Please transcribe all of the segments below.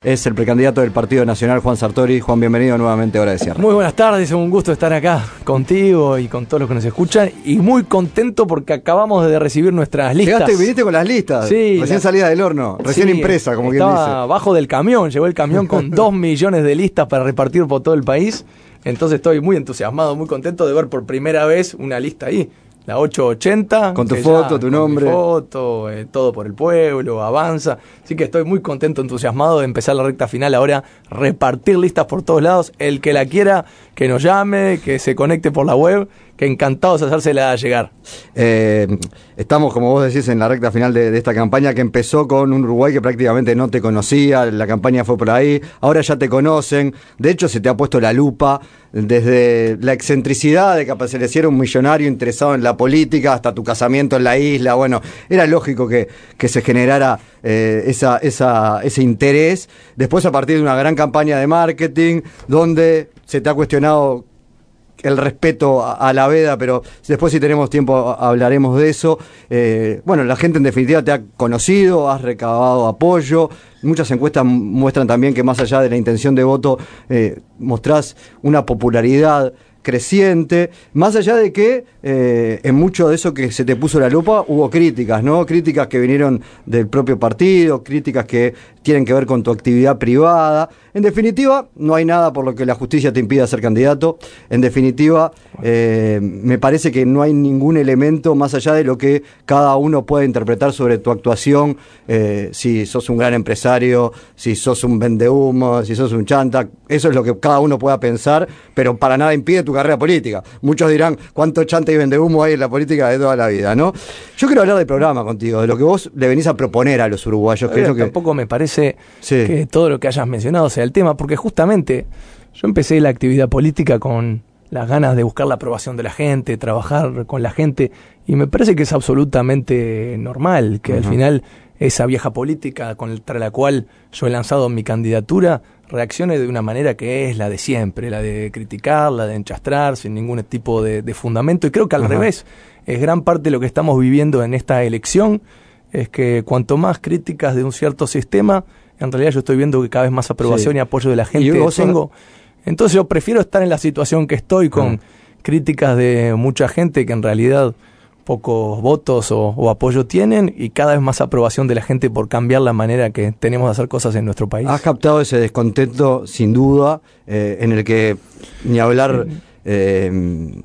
es el precandidato del Partido Nacional, Juan Sartori. Juan, bienvenido nuevamente a Hora de Cierre. Muy buenas tardes, es un gusto estar acá contigo y con todos los que nos escuchan, y muy contento porque acabamos de recibir nuestras listas. Viniste con las listas, sí, recién salida del horno, recién impresa, como quien dice. Estaba abajo del camión, llegó el camión con 2 millones de listas para repartir por todo el país, entonces estoy muy entusiasmado, muy contento de ver por primera vez una lista ahí. La 880. Con tu foto, tu nombre. Con mi foto, todo por el pueblo, Avanza. Así que estoy muy contento, entusiasmado de empezar la recta final ahora, repartir listas por todos lados. El que la quiera, que nos llame, que se conecte por la web, que encantados de hacérsela llegar. Estamos, como vos decís, en la recta final de esta campaña que empezó con un Uruguay que prácticamente no te conocía, la campaña fue por ahí, ahora ya te conocen, de hecho se te ha puesto la lupa, desde la excentricidad de que apareciera un millonario interesado en la política hasta tu casamiento en la isla. Bueno, era lógico que se generara ese interés. Después, a partir de una gran campaña de marketing, donde se te ha cuestionado el respeto a la veda, pero después, si tenemos tiempo, hablaremos de eso. Bueno, la gente en definitiva te ha conocido, has recabado apoyo. Muchas encuestas muestran también que más allá de la intención de voto, mostrás una popularidad creciente, más allá de que en mucho de eso que se te puso la lupa hubo críticas, ¿no? Críticas que vinieron del propio partido, críticas que tienen que ver con tu actividad privada. En definitiva, no hay nada por lo que la justicia te impida ser candidato. En definitiva, me parece que no hay ningún elemento más allá de lo que cada uno puede interpretar sobre tu actuación, si sos un gran empresario, si sos un vendehumo, si sos un chanta. Eso es lo que cada uno pueda pensar, pero para nada impide tu carrera política. Muchos dirán, ¿cuánto chanta y vendehumo hay en la política de toda la vida, no? Yo quiero hablar del programa contigo, de lo que vos le venís a proponer a los uruguayos. Que es lo que... Tampoco me parece que todo lo que hayas mencionado sea el tema, porque justamente yo empecé la actividad política con las ganas de buscar la aprobación de la gente, trabajar con la gente, y me parece que es absolutamente normal que al final esa vieja política contra la cual yo he lanzado mi candidatura reaccione de una manera que es la de siempre, la de criticar, la de enchastrar sin ningún tipo de fundamento, y creo que al revés, es gran parte de lo que estamos viviendo en esta elección, es que cuanto más críticas de un cierto sistema, en realidad yo estoy viendo que cada vez más aprobación y apoyo de la gente tengo. Entonces yo prefiero estar en la situación que estoy con críticas de mucha gente que en realidad pocos votos o apoyo tienen, y cada vez más aprobación de la gente por cambiar la manera que tenemos de hacer cosas en nuestro país. Has captado ese descontento, sin duda, en el que ni hablar desde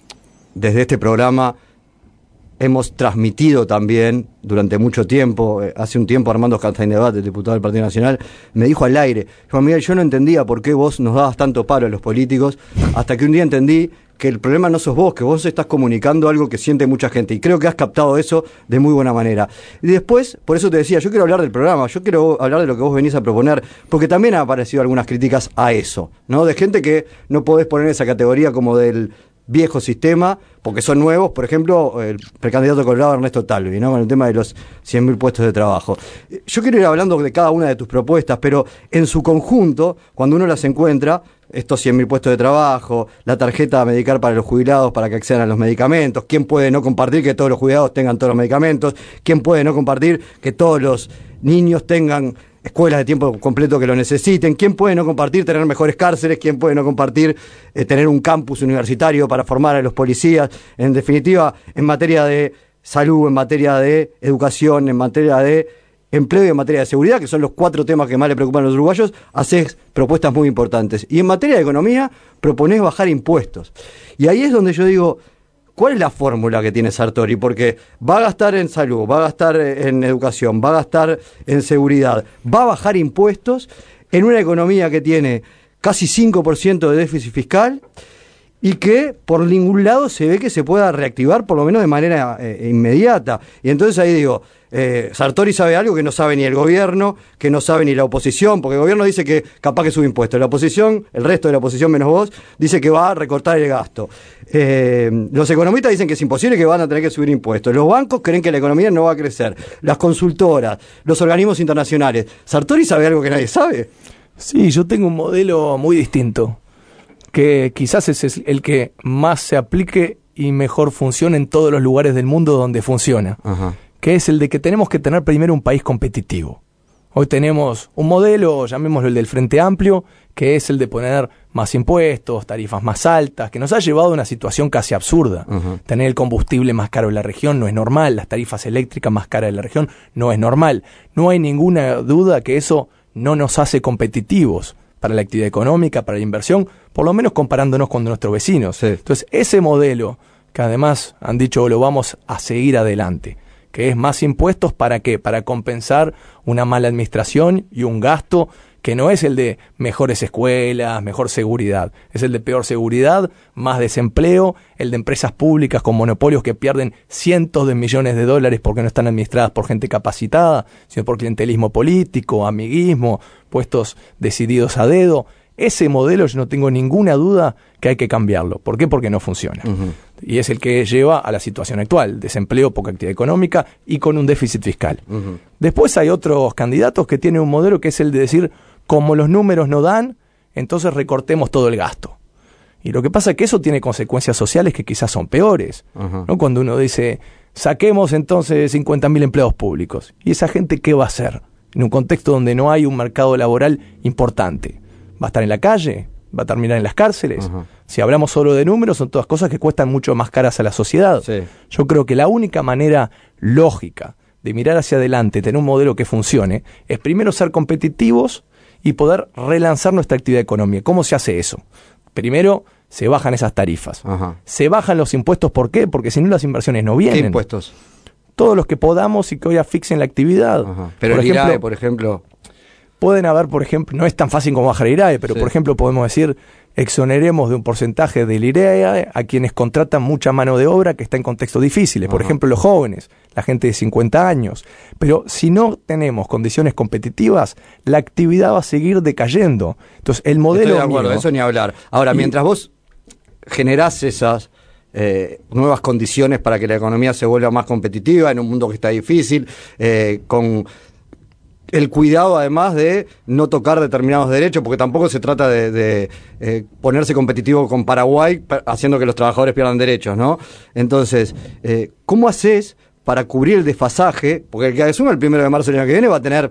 este programa hemos transmitido también durante mucho tiempo. Hace un tiempo Armando Castañebat, el diputado del Partido Nacional, me dijo al aire: Juan Miguel, yo no entendía por qué vos nos dabas tanto palo a los políticos, hasta que un día entendí que el problema no sos vos, que vos estás comunicando algo que siente mucha gente, y creo que has captado eso de muy buena manera. Y después, por eso te decía, yo quiero hablar del programa, yo quiero hablar de lo que vos venís a proponer, porque también han aparecido algunas críticas a eso, ¿no? De gente que no podés poner esa categoría como del viejo sistema, porque son nuevos. Por ejemplo, el precandidato colorado Ernesto Talvi, ¿no? Con el tema de los 100.000 puestos de trabajo. Yo quiero ir hablando de cada una de tus propuestas, pero en su conjunto, cuando uno las encuentra, estos 100.000 puestos de trabajo, la tarjeta Medicar para los jubilados para que accedan a los medicamentos, ¿quién puede no compartir que todos los jubilados tengan todos los medicamentos? ¿Quién puede no compartir que todos los niños tengan escuelas de tiempo completo que lo necesiten? ¿Quién puede no compartir tener mejores cárceles? ¿Quién puede no compartir tener un campus universitario para formar a los policías? En definitiva, en materia de salud, en materia de educación, en materia de empleo y en materia de seguridad, que son los 4 temas que más le preocupan a los uruguayos, haces propuestas muy importantes. Y en materia de economía, proponés bajar impuestos. Y ahí es donde yo digo, ¿cuál es la fórmula que tiene Sartori? Porque va a gastar en salud, va a gastar en educación, va a gastar en seguridad, va a bajar impuestos en una economía que tiene casi 5% de déficit fiscal y que por ningún lado se ve que se pueda reactivar, por lo menos de manera inmediata. Y entonces ahí digo, Sartori sabe algo que no sabe ni el gobierno, que no sabe ni la oposición, porque el gobierno dice que capaz que sube impuestos. La oposición, el resto de la oposición menos vos, dice que va a recortar el gasto. Los economistas dicen que es imposible, que van a tener que subir impuestos. Los bancos creen que la economía no va a crecer. Las consultoras, los organismos internacionales. ¿Sartori sabe algo que nadie sabe? Sí, yo tengo un modelo muy distinto, que quizás es el que más se aplique y mejor funciona en todos los lugares del mundo donde funciona. Ajá. Que es el de que tenemos que tener primero un país competitivo. Hoy tenemos un modelo, llamémoslo el del Frente Amplio, que es el de poner más impuestos, tarifas más altas, que nos ha llevado a una situación casi absurda. Tener el combustible más caro en la región no es normal, las tarifas eléctricas más caras en la región no es normal. No hay ninguna duda que eso no nos hace competitivos para la actividad económica, para la inversión, por lo menos comparándonos con nuestros vecinos. Sí. Entonces, ese modelo, que además han dicho lo vamos a seguir adelante, que es más impuestos, ¿para qué? Para compensar una mala administración y un gasto que no es el de mejores escuelas, mejor seguridad, es el de peor seguridad, más desempleo, el de empresas públicas con monopolios que pierden cientos de millones de dólares porque no están administradas por gente capacitada, sino por clientelismo político, amiguismo, puestos decididos a dedo. Ese modelo yo no tengo ninguna duda que hay que cambiarlo. ¿Por qué? Porque no funciona. Y es el que lleva a la situación actual, desempleo, poca actividad económica y con un déficit fiscal. Después hay otros candidatos que tienen un modelo que es el de decir, como los números no dan, entonces recortemos todo el gasto. Y lo que pasa es que eso tiene consecuencias sociales que quizás son peores, ¿no? Cuando uno dice, saquemos entonces 50.000 empleados públicos. ¿Y esa gente qué va a hacer? En un contexto donde no hay un mercado laboral importante. ¿Va a estar en la calle? ¿Va a terminar en las cárceles? Si hablamos solo de números, son todas cosas que cuestan mucho más caras a la sociedad. Sí. Yo creo que la única manera lógica de mirar hacia adelante, tener un modelo que funcione, es primero ser competitivos y poder relanzar nuestra actividad económica. ¿Cómo se hace eso? Primero, se bajan esas tarifas. Se bajan los impuestos, ¿por qué? Porque si no las inversiones no vienen. ¿Qué impuestos? Todos los que podamos y que hoy asfixien la actividad. Pero el IRAE, por ejemplo... Pueden haber, por ejemplo, no es tan fácil como bajar el IRAE, pero por ejemplo podemos decir, exoneremos de un porcentaje del IRAE a quienes contratan mucha mano de obra que está en contextos difíciles, por ejemplo los jóvenes, la gente de 50 años. Pero si no tenemos condiciones competitivas, la actividad va a seguir decayendo. Entonces el modelo... Estoy de acuerdo, eso ni hablar. Ahora, mientras vos generás esas nuevas condiciones para que la economía se vuelva más competitiva en un mundo que está difícil, con... el cuidado además de no tocar determinados derechos, porque tampoco se trata de ponerse competitivo con Paraguay haciendo que los trabajadores pierdan derechos, ¿no? Entonces, ¿cómo haces para cubrir el desfasaje? Porque el que asuma el 1 de marzo del año que viene va a tener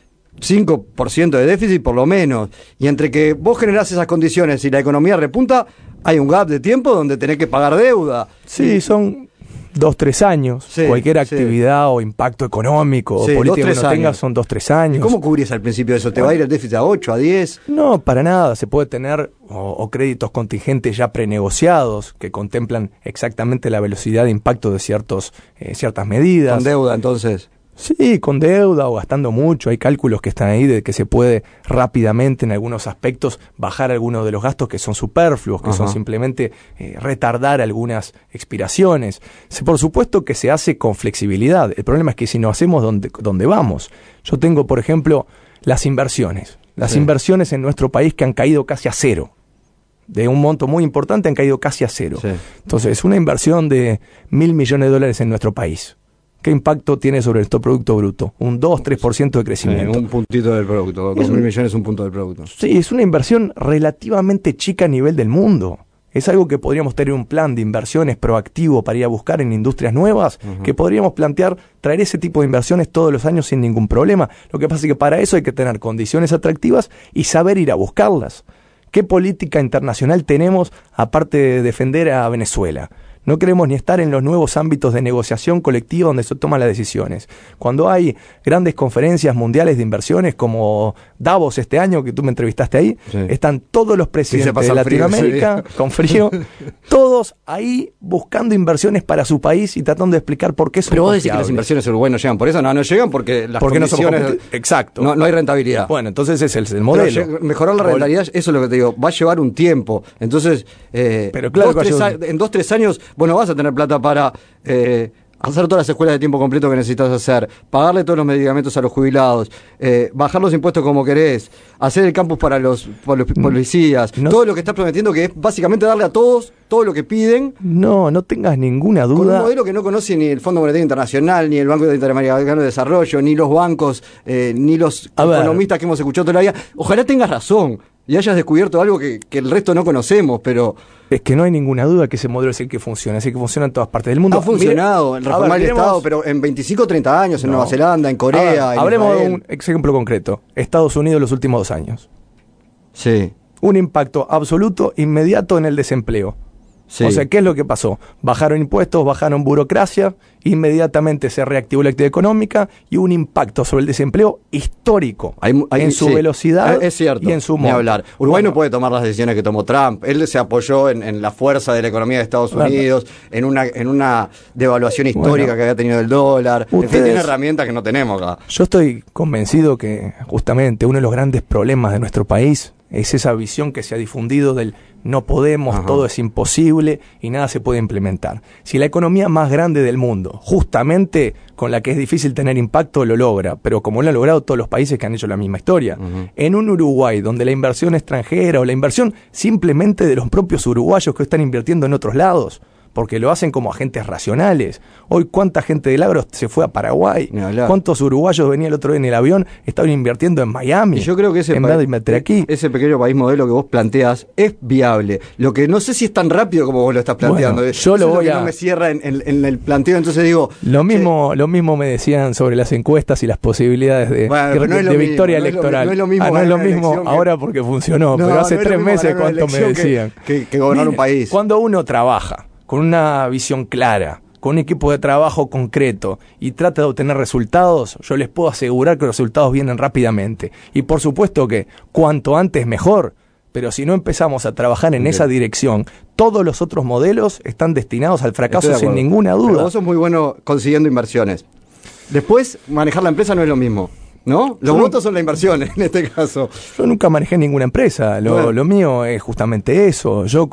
5% de déficit por lo menos, y entre que vos generás esas condiciones y la economía repunta, hay un gap de tiempo donde tenés que pagar deuda. Sí, son 2-3 años. Sí, cualquier actividad o impacto económico o político que no tenga son 2-3 años. ¿Y cómo cubrís al principio de eso? ¿Te va a ir el déficit a 8, a 10? No, para nada. Se puede tener o créditos contingentes ya prenegociados que contemplan exactamente la velocidad de impacto de ciertas medidas. ¿Con deuda entonces? Sí, con deuda o gastando mucho. Hay cálculos que están ahí de que se puede rápidamente en algunos aspectos bajar algunos de los gastos que son superfluos, que son simplemente retardar algunas expiraciones. Por supuesto que se hace con flexibilidad. El problema es que si no hacemos ¿dónde vamos? Yo tengo, por ejemplo, las inversiones. Las inversiones en nuestro país que han caído casi a cero. De un monto muy importante han caído casi a cero. Entonces, una inversión de $1.000 millones en nuestro país. ¿Qué impacto tiene sobre nuestro Producto Bruto? Un 2-3% de crecimiento. Un puntito del producto. 2.000 millones es un punto del producto. Sí, es una inversión relativamente chica a nivel del mundo. Es algo que podríamos tener un plan de inversiones proactivo para ir a buscar en industrias nuevas, que podríamos plantear traer ese tipo de inversiones todos los años sin ningún problema. Lo que pasa es que para eso hay que tener condiciones atractivas y saber ir a buscarlas. ¿Qué política internacional tenemos aparte de defender a Venezuela? No queremos ni estar en los nuevos ámbitos de negociación colectiva donde se toman las decisiones. Cuando hay grandes conferencias mundiales de inversiones como Davos este año, que tú me entrevistaste ahí, están todos los presidentes de Latinoamérica, con frío, todos ahí buscando inversiones para su país y tratando de explicar por qué son Pero vos decís que las inversiones en Uruguay no llegan por eso, no llegan porque las condiciones... Exacto. No hay rentabilidad. Bueno, entonces ese es el modelo. Pero mejorar la rentabilidad, eso es lo que te digo, va a llevar un tiempo. Entonces, pero claro, en 2-3 años... Bueno, vas a tener plata para hacer todas las escuelas de tiempo completo que necesitas hacer, pagarle todos los medicamentos a los jubilados, bajar los impuestos como querés, hacer el campus para los policías, todo lo que estás prometiendo, que es básicamente darle a todos todo lo que piden. No tengas ninguna duda. Con un modelo que no conoce ni el Fondo Monetario Internacional, ni el Banco Interamericano de Desarrollo, ni los bancos, ni los economistas que hemos escuchado toda la vida. Ojalá tengas razón. y hayas descubierto algo que el resto no conocemos, pero... Es que no hay ninguna duda que ese modelo es el que funciona en todas partes del mundo. Ha funcionado en reformar el Estado, pero en 25 o 30 años, en Nueva Zelanda, en Corea, en hablemos Israel. de un ejemplo concreto. Estados Unidos los últimos 2 años. Sí. Un impacto absoluto, inmediato en el desempleo. Sí. O sea, ¿qué es lo que pasó? Bajaron impuestos, bajaron burocracia, inmediatamente se reactivó la actividad económica y hubo un impacto sobre el desempleo histórico en su velocidad es cierto, y en su monto. Hablar. Uruguay no puede tomar las decisiones que tomó Trump. Él se apoyó en la fuerza de la economía de Estados Unidos, en una devaluación histórica que había tenido el dólar. En fin, tiene herramientas que no tenemos acá. Yo estoy convencido que justamente uno de los grandes problemas de nuestro país es esa visión que se ha difundido del no podemos, todo es imposible y nada se puede implementar. Si la economía más grande del mundo, justamente con la que es difícil tener impacto, lo logra, pero como lo han logrado todos los países que han hecho la misma historia, en un Uruguay donde la inversión extranjera o la inversión simplemente de los propios uruguayos que están invirtiendo en otros lados, porque lo hacen como agentes racionales. Hoy, ¿cuánta gente del agro se fue a Paraguay? ¿Cuántos uruguayos venían el otro día en el avión, estaban invirtiendo en Miami? Y yo creo que en vez de invertir aquí. Ese pequeño país modelo que vos planteas es viable. Lo que no sé si es tan rápido como vos lo estás planteando. Bueno, yo lo voy no me cierra en el planteo, entonces digo... Lo mismo me decían sobre las encuestas y las posibilidades de victoria electoral. No es lo mismo, no es lo mismo ahora porque funcionó, pero hace 3 meses cuánto me decían. Que gobernar un país. Cuando uno trabaja con una visión clara, con un equipo de trabajo concreto y trata de obtener resultados, yo les puedo asegurar que los resultados vienen rápidamente. Y por supuesto que cuanto antes mejor, pero si no empezamos a trabajar en esa dirección, todos los otros modelos están destinados al fracaso sin ninguna duda. Pero vos sos muy bueno consiguiendo inversiones. Después, manejar la empresa no es lo mismo, ¿no? Los votos son la inversión en este caso. Yo nunca manejé ninguna empresa. Lo mío es justamente eso. Yo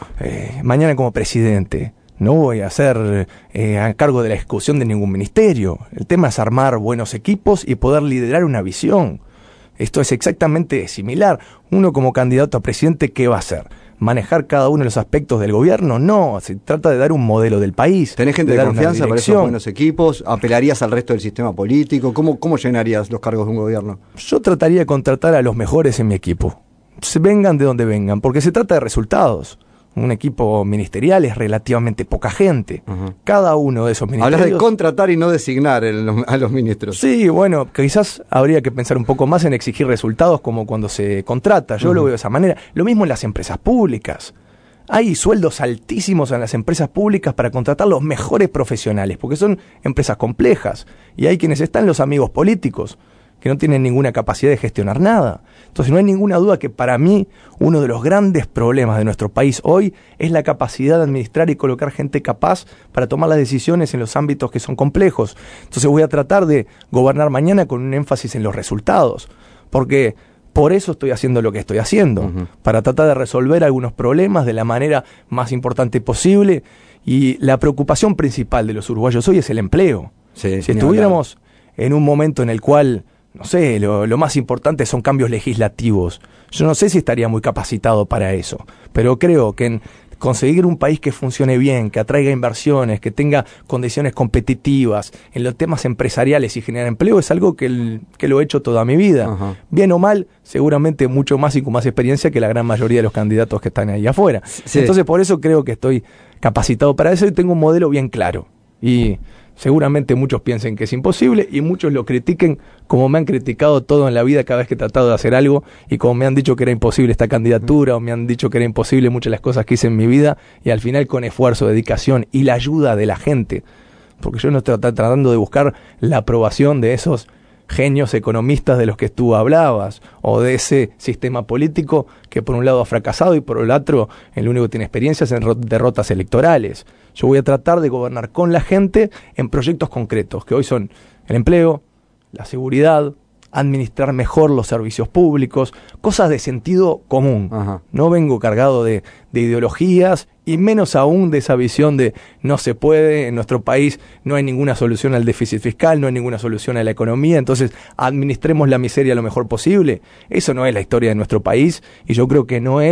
mañana como presidente no voy a ser a cargo de la ejecución de ningún ministerio. El tema es armar buenos equipos y poder liderar una visión. Esto es exactamente similar. Uno como candidato a presidente, ¿qué va a hacer? ¿Manejar cada uno de los aspectos del gobierno? No, se trata de dar un modelo del país. ¿Tenés gente de confianza para esos buenos equipos? ¿Apelarías al resto del sistema político? ¿Cómo llenarías los cargos de un gobierno? Yo trataría de contratar a los mejores en mi equipo. Vengan de donde vengan, porque se trata de resultados. Un equipo ministerial es relativamente poca gente. Cada uno de esos ministerios... Hablas de contratar y no designar a los ministros. Sí, bueno, quizás habría que pensar un poco más en exigir resultados como cuando se contrata. Yo lo veo de esa manera. Lo mismo en las empresas públicas. Hay sueldos altísimos en las empresas públicas para contratar los mejores profesionales, porque son empresas complejas. Y hay quienes están los amigos políticos, que no tienen ninguna capacidad de gestionar nada. Entonces no hay ninguna duda que para mí uno de los grandes problemas de nuestro país hoy es la capacidad de administrar y colocar gente capaz para tomar las decisiones en los ámbitos que son complejos. Entonces voy a tratar de gobernar mañana con un énfasis en los resultados, porque por eso estoy haciendo lo que estoy haciendo, para tratar de resolver algunos problemas de la manera más importante posible. Y la preocupación principal de los uruguayos hoy es el empleo. Si estuviéramos en un momento en el cual... no sé, lo más importante son cambios legislativos. Yo no sé si estaría muy capacitado para eso, pero creo que en conseguir un país que funcione bien, que atraiga inversiones, que tenga condiciones competitivas en los temas empresariales y generar empleo es algo que lo he hecho toda mi vida. Bien o mal, seguramente mucho más y con más experiencia que la gran mayoría de los candidatos que están ahí afuera. Entonces por eso creo que estoy capacitado para eso y tengo un modelo bien claro. Y seguramente muchos piensen que es imposible y muchos lo critiquen como me han criticado todo en la vida cada vez que he tratado de hacer algo y como me han dicho que era imposible esta candidatura o me han dicho que era imposible muchas de las cosas que hice en mi vida y al final con esfuerzo, dedicación y la ayuda de la gente, porque yo no estoy tratando de buscar la aprobación de esos genios economistas de los que tú hablabas o de ese sistema político que por un lado ha fracasado y por el otro el único que tiene experiencias en derrotas electorales. Yo voy a tratar de gobernar con la gente en proyectos concretos, que hoy son el empleo, la seguridad, administrar mejor los servicios públicos, cosas de sentido común. No vengo cargado de ideologías y menos aún de esa visión de no se puede, en nuestro país no hay ninguna solución al déficit fiscal, no hay ninguna solución a la economía, entonces administremos la miseria lo mejor posible. Eso no es la historia de nuestro país y yo creo que no es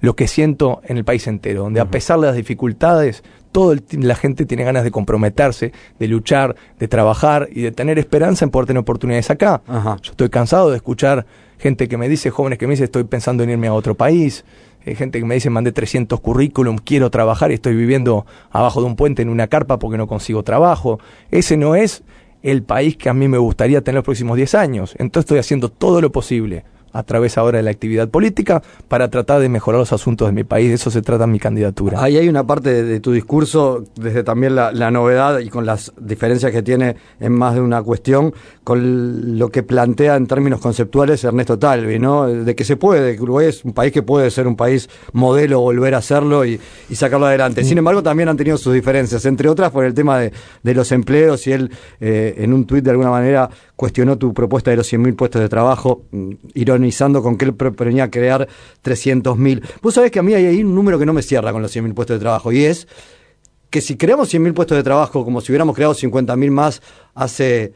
lo que siento en el país entero, donde a pesar de las dificultades, la gente tiene ganas de comprometerse, de luchar, de trabajar y de tener esperanza en poder tener oportunidades acá. Yo estoy cansado de escuchar gente que me dice, jóvenes que me dicen, estoy pensando en irme a otro país, gente que me dice, mandé 300 currículum, quiero trabajar y estoy viviendo abajo de un puente en una carpa porque no consigo trabajo. Ese no es el país que a mí me gustaría tener los próximos 10 años. Entonces estoy haciendo todo lo posible a través ahora de la actividad política para tratar de mejorar los asuntos de mi país. De eso se trata mi candidatura. Ahí hay una parte de tu discurso, desde también la novedad y con las diferencias que tiene en más de una cuestión, con lo que plantea en términos conceptuales Ernesto Talvi, ¿no? De que se puede, que Uruguay es un país que puede ser un país modelo, volver a hacerlo y sacarlo adelante. Sin embargo, también han tenido sus diferencias, entre otras por el tema de los empleos, y él en un tuit de alguna manera cuestionó tu propuesta de los 100.000 puestos de trabajo, ironizando con que él proponía crear 300.000. Vos sabés que a mí hay ahí un número que no me cierra con los 100.000 puestos de trabajo, y es que si creamos 100.000 puestos de trabajo como si hubiéramos creado 50.000 más hace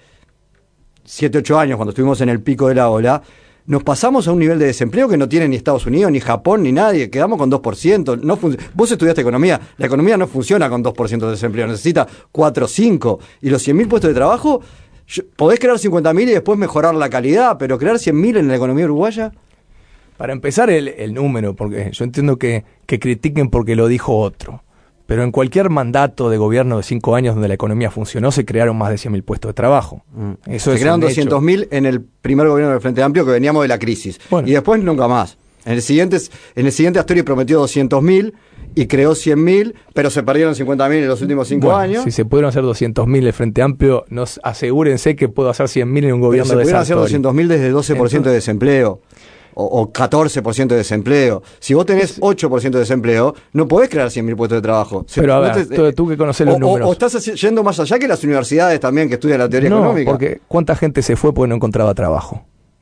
7, 8 años, cuando estuvimos en el pico de la ola, nos pasamos a un nivel de desempleo que no tiene ni Estados Unidos, ni Japón, ni nadie. Quedamos con 2%. Vos estudiaste economía. La economía no funciona con 2% de desempleo. Necesita 4 o 5. Y los 100.000 puestos de trabajo, podés crear 50.000 y después mejorar la calidad, pero crear 100.000 en la economía uruguaya. Para empezar, el número, porque yo entiendo que critiquen porque lo dijo otro. Pero en cualquier mandato de gobierno de 5 años donde la economía funcionó, se crearon más de 100.000 puestos de trabajo. Eso se crearon 200.000 en el primer gobierno del Frente Amplio, que veníamos de la crisis. Bueno. Y después nunca más. En el siguiente Astori prometió 200.000 y creó 100.000, pero se perdieron 50.000 en los últimos 5 años. Si se pudieron hacer 200.000 el Frente Amplio, asegúrense que puedo hacer 100.000 en un gobierno de Sartori. Se pudieron hacer 200.000 desde 12% de desempleo. O 14% de desempleo. Si vos tenés 8% de desempleo, no podés crear 100.000 puestos de trabajo. Pero a ver, tú que conocés los números. O estás yendo más allá que las universidades también que estudian la teoría económica. Porque ¿cuánta gente se fue porque no encontraba trabajo?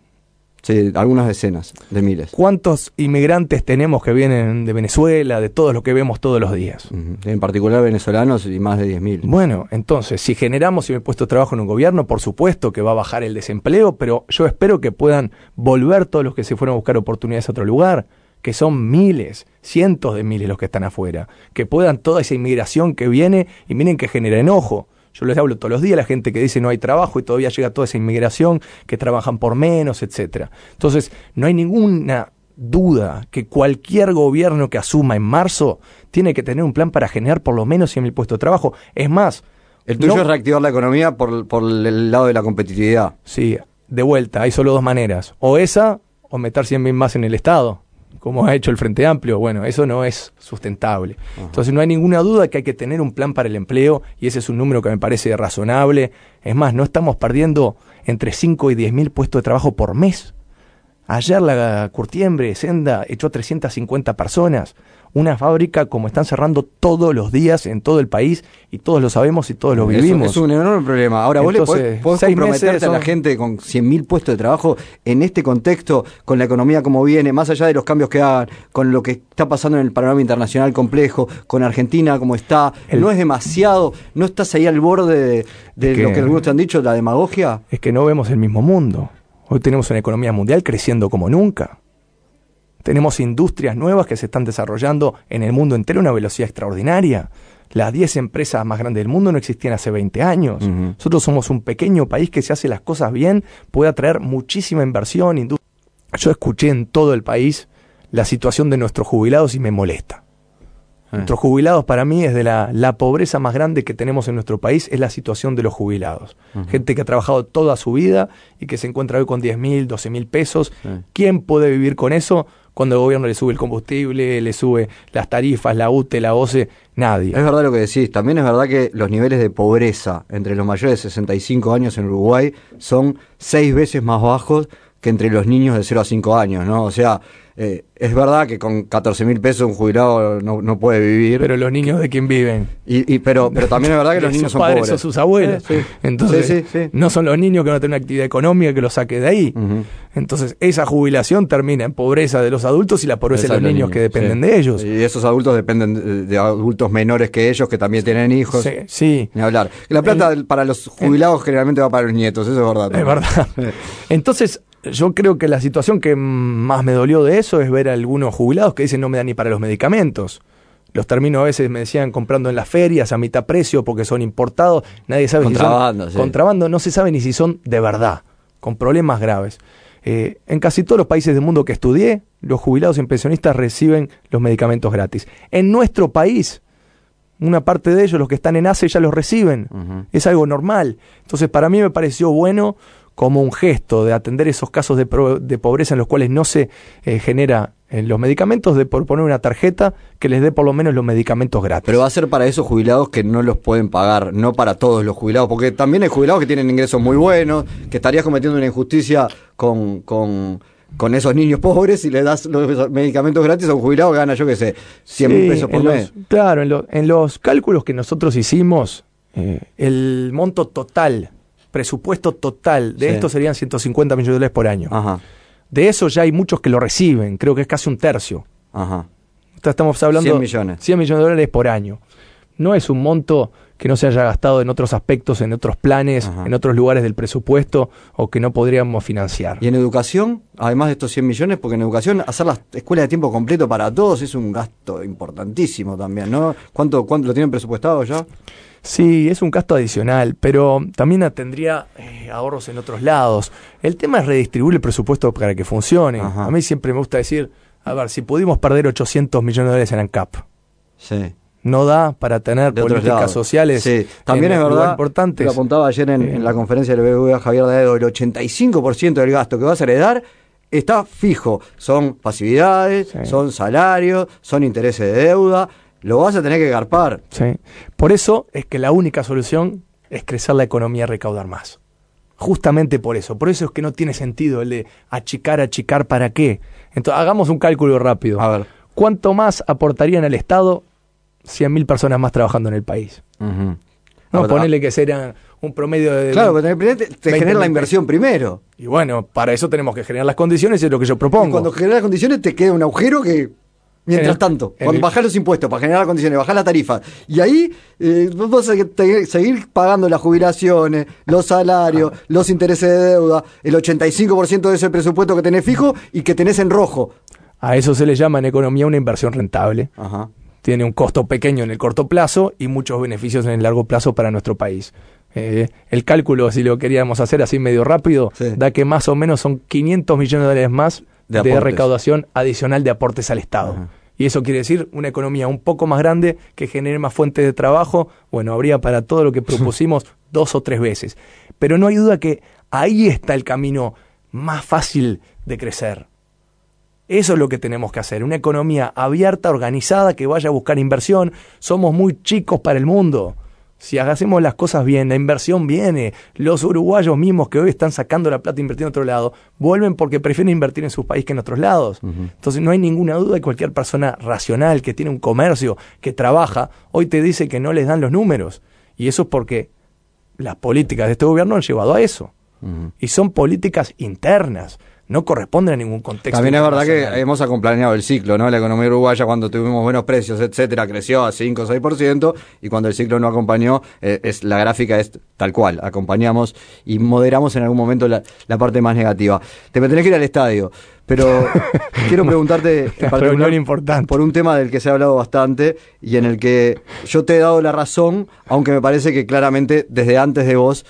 Sí, algunas decenas de miles. ¿Cuántos inmigrantes tenemos que vienen de Venezuela, de todos los que vemos todos los días? En particular venezolanos, y más de 10.000. Bueno, entonces, si generamos 100.000 puestos de trabajo en un gobierno, por supuesto que va a bajar el desempleo, pero yo espero que puedan volver todos los que se fueron a buscar oportunidades a otro lugar, que son miles, cientos de miles los que están afuera, que puedan toda esa inmigración que viene, y miren que genera enojo. Yo les hablo todos los días a la gente que dice no hay trabajo y todavía llega toda esa inmigración, que trabajan por menos, etcétera. Entonces, no hay ninguna duda que cualquier gobierno que asuma en marzo tiene que tener un plan para generar por lo menos 100.000 puestos de trabajo. Es más... El tuyo es reactivar la economía por el lado de la competitividad. Sí, de vuelta, hay solo 2 maneras. O esa, o meter 100.000 más en el Estado, como ha hecho el Frente Amplio. Bueno, eso no es sustentable. Entonces no hay ninguna duda que hay que tener un plan para el empleo, y ese es un número que me parece razonable. Es más, no estamos perdiendo entre 5 y 10.000 puestos de trabajo por mes. Ayer la Curtiembre, Senda, echó 350 personas. Una fábrica como están cerrando todos los días en todo el país, y todos lo sabemos y todos lo vivimos. Es un enorme problema. Ahora, entonces, vos podés comprometerte a la gente con 100.000 puestos de trabajo en este contexto, con la economía como viene, más allá de los cambios que hagan, con lo que está pasando en el panorama internacional complejo, con Argentina como está. ¿No es demasiado? ¿No estás ahí al borde de lo que algunos te han dicho, la demagogia? Es que no vemos el mismo mundo. Hoy tenemos una economía mundial creciendo como nunca. Tenemos industrias nuevas que se están desarrollando en el mundo entero a una velocidad extraordinaria. Las 10 empresas más grandes del mundo no existían hace 20 años. Nosotros somos un pequeño país que, si hace las cosas bien, puede atraer muchísima inversión, industria. Yo escuché en todo el país la situación de nuestros jubilados y me molesta. Nuestros jubilados, para mí, es de la pobreza más grande que tenemos en nuestro país, es la situación de los jubilados. Gente que ha trabajado toda su vida y que se encuentra hoy con 10.000, 12.000 pesos. ¿Quién puede vivir con eso cuando el gobierno le sube el combustible, le sube las tarifas, la UTE, la OCE? Nadie. Es verdad lo que decís. También es verdad que los niveles de pobreza entre los mayores de 65 años en Uruguay son 6 veces más bajos que entre los niños de 0 a 5 años, ¿no? O sea, es verdad que con 14.000 pesos un jubilado no puede vivir. Pero los niños de quién viven. Pero también es verdad que los niños son pobres. Sus padres o sus abuelos. Sí. Entonces, sí. No son los niños que no tienen una actividad económica que los saque de ahí. Entonces, esa jubilación termina en pobreza de los adultos y la pobreza de los niños que dependen de ellos. Y esos adultos dependen de adultos menores que ellos, que también tienen hijos. Sí. Ni hablar. La plata para los jubilados generalmente va para los nietos, eso es verdad. Es verdad. Entonces, yo creo que la situación que más me dolió de eso es ver a algunos jubilados que dicen no me dan ni para los medicamentos. Los termino a veces, me decían, comprando en las ferias a mitad precio porque son importados. Nadie sabe contrabando, si son contrabando, no se sabe ni si son de verdad, con problemas graves. En casi todos los países del mundo que estudié, los jubilados y pensionistas reciben los medicamentos gratis. En nuestro país, una parte de ellos, los que están en ACE, ya los reciben. Es algo normal. Entonces, para mí me pareció bueno como un gesto de atender esos casos de pobreza en los cuales no se genera los medicamentos, de por poner una tarjeta que les dé por lo menos los medicamentos gratis. Pero va a ser para esos jubilados que no los pueden pagar, no para todos los jubilados, porque también hay jubilados que tienen ingresos muy buenos, que estarías cometiendo una injusticia con esos niños pobres y le das los medicamentos gratis a un jubilado que gana, yo qué sé, 100.000 pesos por mes. Claro, en los cálculos que nosotros hicimos, el monto total, presupuesto total de esto serían 150 millones de dólares por año. Ajá. De eso ya hay muchos que lo reciben, creo que es casi un tercio. Ajá. Estamos hablando 100 millones. 100 millones de dólares por año. No es un monto que no se haya gastado en otros aspectos, en otros planes, en otros lugares del presupuesto o que no podríamos financiar. ¿Y en educación, además de estos 100 millones? Porque en educación hacer las escuelas de tiempo completo para todos es un gasto importantísimo también, ¿no? ¿Cuánto lo tienen presupuestado ya? Sí, es un gasto adicional, pero también tendría ahorros en otros lados. El tema es redistribuir el presupuesto para que funcione. A mí siempre me gusta decir, a ver, si pudimos perder 800 millones de dólares en ANCAP, no da para tener políticas sociales. Sí, también es verdad, importantes. Lo apuntaba ayer en la conferencia del BBVA Javier Daedo, el 85% del gasto que vas a heredar está fijo. Son pasividades, son salarios, son intereses de deuda. Lo vas a tener que garpar. Sí. Por eso es que la única solución es crecer la economía y recaudar más. Justamente por eso. Por eso es que no tiene sentido el de achicar, ¿para qué? Entonces, hagamos un cálculo rápido. A ver. ¿Cuánto más aportarían al Estado 100.000 personas más trabajando en el país? No, ponerle que sería un promedio de... Claro, pero te genera la inversión primero. Y bueno, para eso tenemos que generar las condiciones, es lo que yo propongo. Y cuando generas las condiciones te queda un agujero que... Mientras tanto, cuando bajás los impuestos para generar las condiciones, bajás la tarifa, y ahí vos vas a seguir pagando las jubilaciones, los salarios, los intereses de deuda, el 85% de ese presupuesto que tenés fijo y que tenés en rojo. A eso se le llama en economía una inversión rentable. Ajá. Tiene un costo pequeño en el corto plazo y muchos beneficios en el largo plazo para nuestro país. El cálculo, si lo queríamos hacer así medio rápido, da que más o menos son 500 millones de dólares más de recaudación adicional de aportes al Estado. Ajá. Y eso quiere decir una economía un poco más grande que genere más fuentes de trabajo. Bueno, habría para todo lo que propusimos 2 o 3 veces. Pero no hay duda que ahí está el camino más fácil de crecer. Eso es lo que tenemos que hacer. Una economía abierta, organizada, que vaya a buscar inversión. Somos muy chicos para el mundo. Si hacemos las cosas bien, la inversión viene. Los uruguayos mismos que hoy están sacando la plata e invirtiendo en otro lado, vuelven porque prefieren invertir en su país que en otros lados. Entonces no hay ninguna duda que cualquier persona racional que tiene un comercio, que trabaja, hoy te dice que no les dan los números. Y eso es porque las políticas de este gobierno han llevado a eso. Y son políticas internas. No corresponde a ningún contexto. También es verdad que hemos acompañado el ciclo, ¿no? La economía uruguaya, cuando tuvimos buenos precios, etcétera, creció a 5 o 6%, y cuando el ciclo no acompañó, la gráfica es tal cual. Acompañamos y moderamos en algún momento la parte más negativa. Te tenés que ir al estadio, pero quiero preguntarte por un tema del que se ha hablado bastante y en el que yo te he dado la razón, aunque me parece que claramente desde antes de vos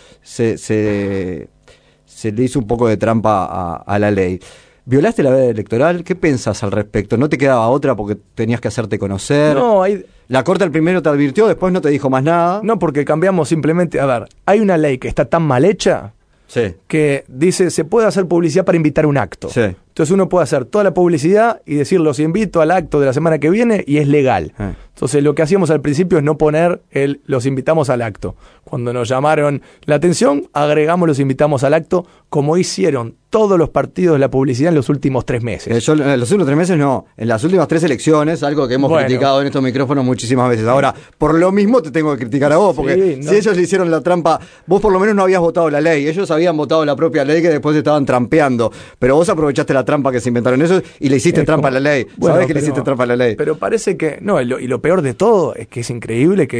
se le hizo un poco de trampa a la ley. ¿Violaste la veda electoral? ¿Qué pensás al respecto? ¿No te quedaba otra porque tenías que hacerte conocer? No, la Corte al primero te advirtió, después no te dijo más nada. No, porque cambiamos simplemente... A ver, hay una ley que está tan mal hecha que dice se puede hacer publicidad para invitar a un acto. Entonces uno puede hacer toda la publicidad y decir los invito al acto de la semana que viene y es legal. Entonces lo que hacíamos al principio es no poner los invitamos al acto. Cuando nos llamaron la atención, agregamos los invitamos al acto, como hicieron todos los partidos de la publicidad en los últimos 3 meses. En los últimos 3 meses no, en las últimas 3 elecciones, algo que hemos criticado en estos micrófonos muchísimas veces. Ahora, por lo mismo te tengo que criticar a vos, porque si ellos le hicieron la trampa, vos por lo menos no habías votado la ley, ellos habían votado la propia ley que después estaban trampeando, pero vos aprovechaste la trampa que se inventaron eso y le hiciste trampa a la ley. Sabés que le hiciste trampa a la ley. Pero parece que, no, y lo peor de todo es que es increíble que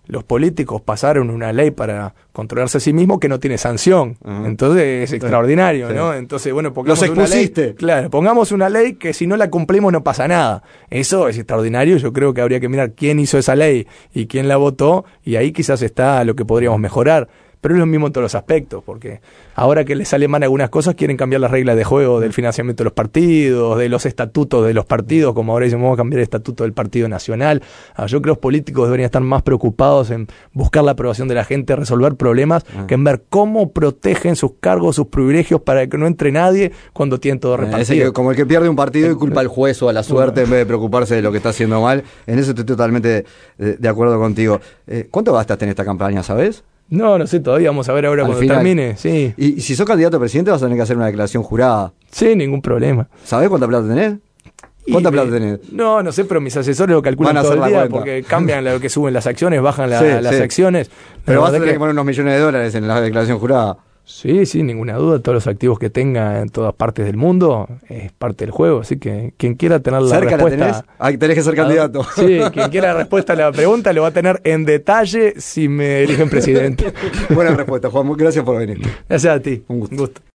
los políticos pasaron una ley para controlarse a sí mismos que no tiene sanción. Entonces es extraordinario, ¿no? Entonces, bueno, pongamos los expusiste. Una ley, claro, pongamos una ley que si no la cumplimos no pasa nada. Eso es extraordinario. Yo creo que habría que mirar quién hizo esa ley y quién la votó, y ahí quizás está lo que podríamos mejorar. Pero es lo mismo en todos los aspectos, porque ahora que les sale mal algunas cosas, quieren cambiar las reglas de juego del financiamiento de los partidos, de los estatutos de los partidos, como ahora dicen, vamos a cambiar el estatuto del Partido Nacional. Yo creo que los políticos deberían estar más preocupados en buscar la aprobación de la gente, resolver problemas, que en ver cómo protegen sus cargos, sus privilegios, para que no entre nadie cuando tienen todo repartido. Como el que pierde un partido y culpa al juez o a la suerte en vez de preocuparse de lo que está haciendo mal. En eso estoy totalmente de acuerdo contigo. ¿Cuánto gastaste en esta campaña, sabes? No sé todavía, vamos a ver ahora cuando termine. Sí. Y si sos candidato a presidente vas a tener que hacer una declaración jurada. Sí, ningún problema. ¿Sabés cuánta plata tenés? ¿Cuánta plata tenés? No sé, pero mis asesores lo calculan todo el día porque cambian lo que suben las acciones, bajan las acciones. Pero vas a tener que poner unos millones de dólares en la declaración jurada. Sí, ninguna duda. Todos los activos que tenga en todas partes del mundo es parte del juego. Así que quien quiera tener la respuesta... Tenés que ser candidato. Sí, quien quiera la respuesta a la pregunta lo va a tener en detalle si me eligen presidente. Buena respuesta, Juan. Gracias por venir. Gracias a ti. Un gusto.